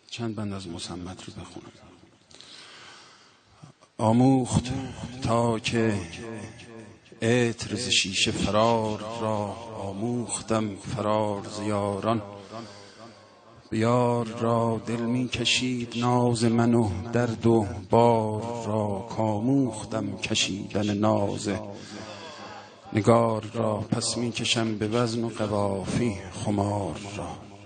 چند بند از مصمت رو بخونم. آموخت تا که عطر ز شیشه فرار را، آموختم فرار ز یاران. به یار را دل می کشید ناز من و درد و بار را، کاموختم کشیدن ناز نگار را. پس می کشم به وزن و قوافی خمار را.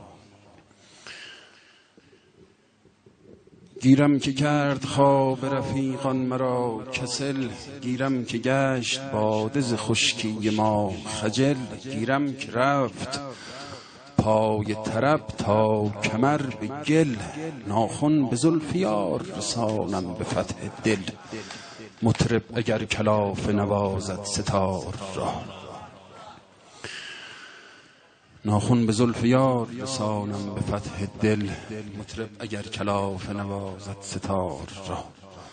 گیرم که کرد خواب رفیقان مرا کسل، گیرم که گشت باده ز خشکی ما خجل. گیرم که رفت پای طرب تا کمر به گل، ناخن به زلف یار رسانم به فتح دل. مطرب اگر کلاف نوازد ستار را، ناخن به زلف یار رسانم به فتح دل. مطرب اگر کلاف نوازد ستار را.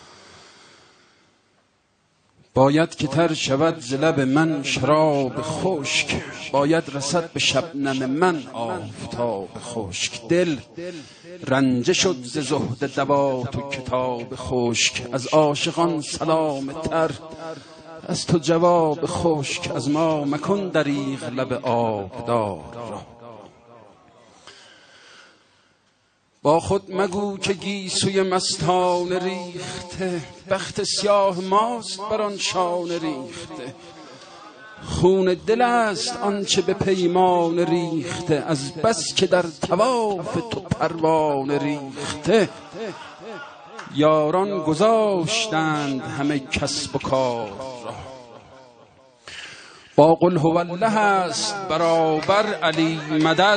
باید که تر شود ز لب من شراب خشک، باید رسد به شبنم من آفتاب خشک. دل رنجه شد ز زهد دوات و کتاب خشک، از عاشقان سلام تر از تو جواب خشک. از ما مکن دریغ لب آبدار را. با خود مگو که گیسوی مستان ریخته، بخت سیاه ماست بر آن شانه ریخته. خون دل است آنچه به پیمان ریخته، از بس که در طواف تو پروانه ریخته. یاران گذاشتند همه کسب و کار را، با قل هو الله است برابر علی مدد.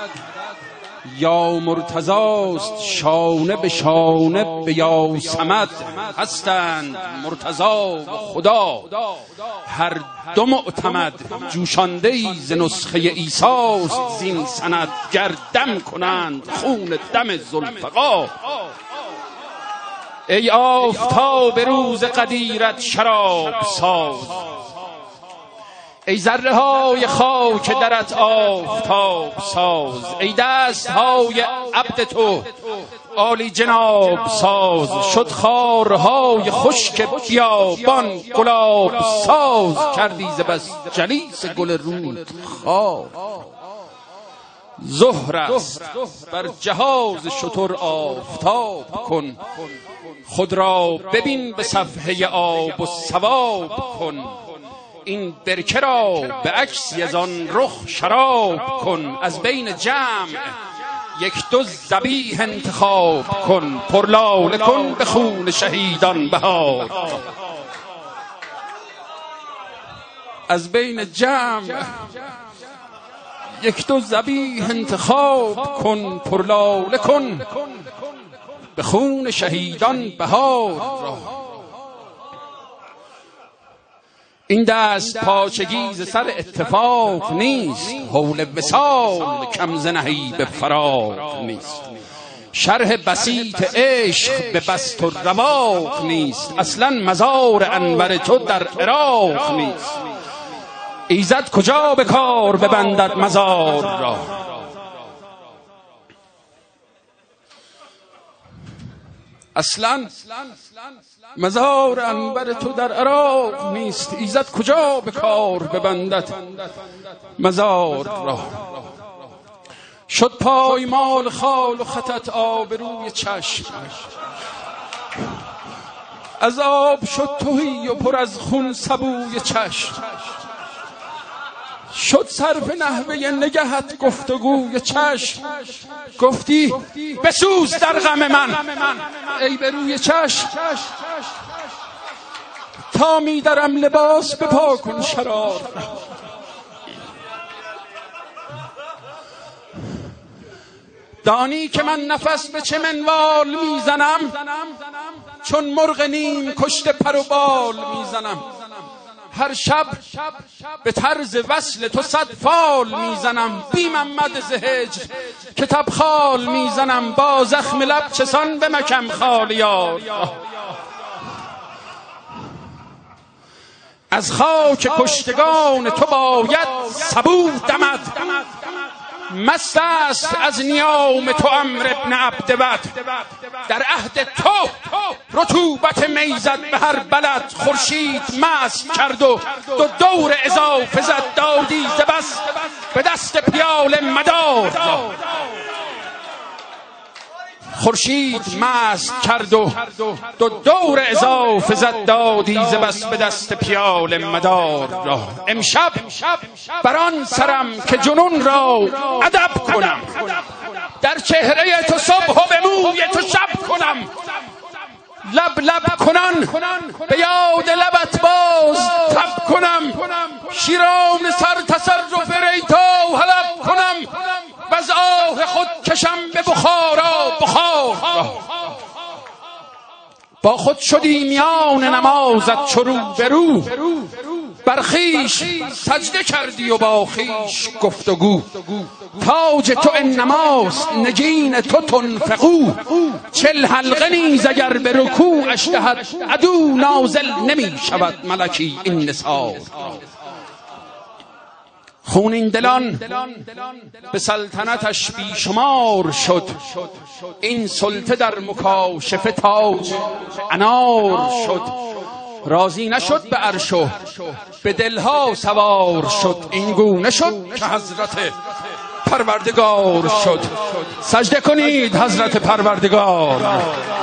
یا مرتضاست شانه به شانه به یا صمد. هستند مرتضا و خدا هر دو معتمد، جوشانده ای ز نسخه عیساست زین سند. گردم کنند خون دم ذوالفقار، ای آفتاب روز قدیرت شراب ساز. ای ذره های خاک درت آفتاب ساز، ای دست های عبد تو عالی جناب ساز. شد خارهای خشک بیابان گلاب ساز، کردی ز بس جلیس گل رود خار. ظهر است بر جهاز شتر آفتاب کن، خود را ببین به صفحه آب و ثواب کن. این برکه را به عکسی از آن رخ شراب کن، از بین جمع یک دو ذبیح انتخاب کن. پرلاله کن به خون شهیدان بهار، از بین جمع یک دو ذبیح انتخاب کن. پرلاله کن به خون شهیدان بهار را. این دست پاچگی ز سر اتفاق نیست، حول وصال کم ز نهیب فراق نیست. شرح بسیط عشق به بسط و رواق نیست، اصلا مزار انور تو در عراق نیست. ایزد کجا به کار ببندد مزار را، اصلا مزار انور تو در عراق نیست. ایزد کجا به کار ببندد مزار را. شد پایمال خال و خطت آبروی چشم، از آب شد تهی و پر از خون سبوی چشم. شد صرف نحوه نگهت گفتگوی چشم، گفتی بسوز در غم من ای به روی چشم. تا می درم لباس بپا کن شرار، دانی که من نفس به چه منوال میزنم، چون مرغ نیم کشته پر و بال میزنم. هر شب به طرز وصل تو 100 فال میزنم، بی محمد ز هجر که تبخال میزنم. با زخم لب چسان به مکم خالیار، از خاک کشتگان تو باید سبو دمد. مست است از نیام تو عمرو بن عبدود. در عهد تو رطوبت میزد به هر بلد. خورشید مست کرد و دو دور اضافه زد. دادی ز بس به دست پیاله مدار. خورشید مست کرد و دو دور اضافه زد. دادی ز بس به دست پیاله مدار را. امشب بر آن سرم که جنون را ادب کنم. در چهره تو صبح و به موی تو شب کنم. لب لب کنان به یاد لبت باز تب کنم. شیران سر تصرف ریتا حلب کنم. و از آه خود کشم به بخارا بخار. با خود شدی میان نمازت چو رو به رو. بر خویش سجده کردی و با خویش گفتگو. تاج تو انماست نگین تو تنفقو. 40 حلقه نیز اگر به رکوعش دهد عدو نازل نمی شود ملکی این نثار. خونین دلان به سلطنتش بیشمار شد. این سلطه در مکاشفه تاج انار شد. راضی نشد به عرش و به دلها سوار شد. این گونه شد که حضرت پروردگار شد. سجده کنید حضرت پروردگار.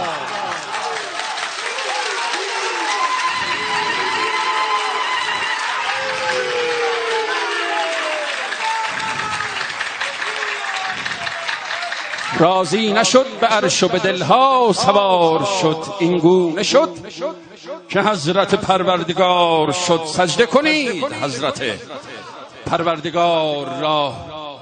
راضی نشد به عرش و به دلها سوار شد. این گونه شد که حضرت پروردگار شد. سجده کنید حضرت پروردگار را.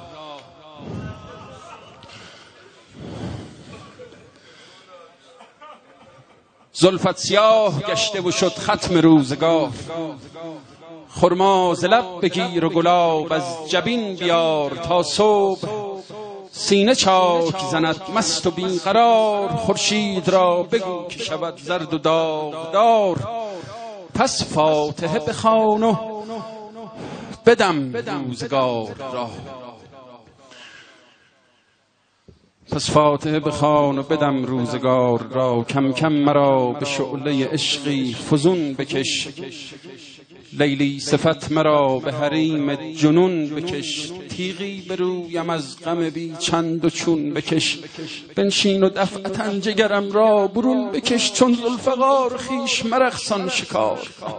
زلفت سیاه گشته و شد ختم روزگار. خرما ز لب بگیر و گلاب از جبین بیار. تا صبح سینه چاک زند مست و بیقرار. خورشید را بگو که شود زرد و داغدار. پس فاتحه بخوان و بدم روزگار را. پس فاتحه بخوان و بدم روزگار را. کم کم مرا به شعله عشقی فزون بکش. لیلی صفت مرا به حریم جنون بکش. تیغی برویم از غم بی چند و چون بکش. بنشین و دفعتا جگرم را برون بکش. چون ذوالفقار خویش مرقصان شکار.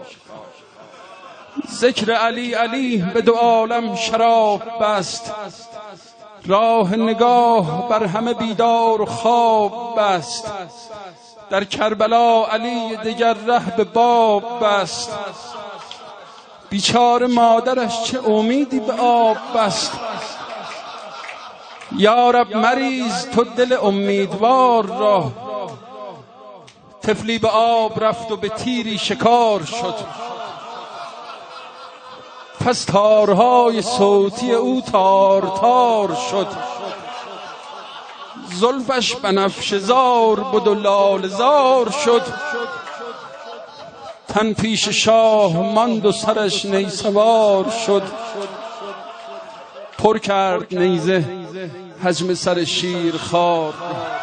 ذکر علی علی به دو عالم شراب بست. راه نگاه بر همه بیدار و خواب بست. در کربلا علی دگر ره به باب بست. بیچاره مادرش چه امیدی به آب بست. یا رب مریض تو دل امیدوار را. طفلی به آب رفت و به تیری شکار شد. پس تارهای صوتی او تار تار شد. زلفش بنفشه زار بود و لاله زار شد. تن پیش شاه ماند و سرش نیسوار شد. پر کرد نیزه حجم سر شیر خار.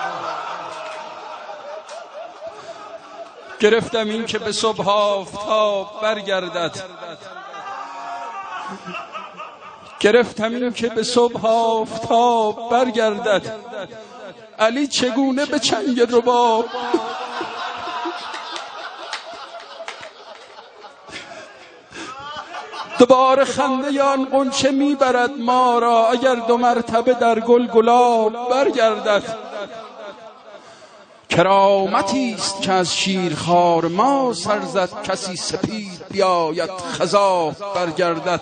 گرفتم این که به صبح آفتاب برگردد. گرفتم این که به صبح آفتاب برگردد. علی چگونه به چنگ رباب. دوباره خنده یان غنچه میبرد ما را. اگر 2 مرتبه در گل گلاب برگردد. کرامتی است که از شیرخوار ما سر زد. کسی سپید بیاید خضاب برگردد.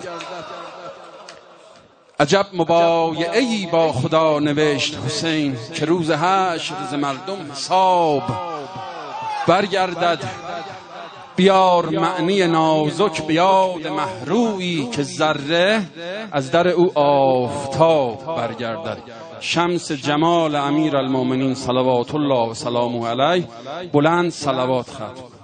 عجب مبایعه‌ای با خدا نوشت حسین. که روز حشر ز مردم حساب برگردد. بیار معنی نازک به یاد محرویی. که ذره از در او آفتاب برگردد. شمس جمال امیر المؤمنین صلوات الله و سلامه علیه. بلند صلوات ختم.